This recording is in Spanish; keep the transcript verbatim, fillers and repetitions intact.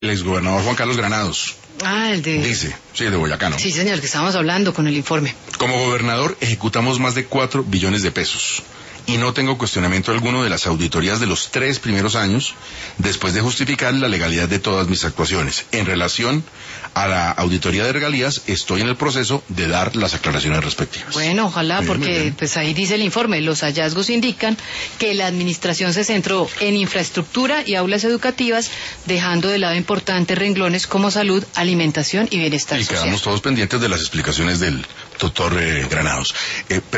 El exgobernador Juan Carlos Granados. Ah, el de... Dice, sí, de Boyacá, ¿no? Sí, señor, que estábamos hablando con el informe. Como gobernador ejecutamos más de cuatro billones de pesos. Y no tengo cuestionamiento alguno de las auditorías de los tres primeros años, después de justificar la legalidad de todas mis actuaciones. En relación a la auditoría de regalías, estoy en el proceso de dar las aclaraciones respectivas. Bueno, ojalá, Muy bien, muy porque bien. pues ahí dice el informe, los hallazgos indican que la administración se centró en infraestructura y aulas educativas, dejando de lado importantes renglones como salud, alimentación y bienestar Y social. quedamos todos pendientes de las explicaciones del doctor eh, Granados. Eh,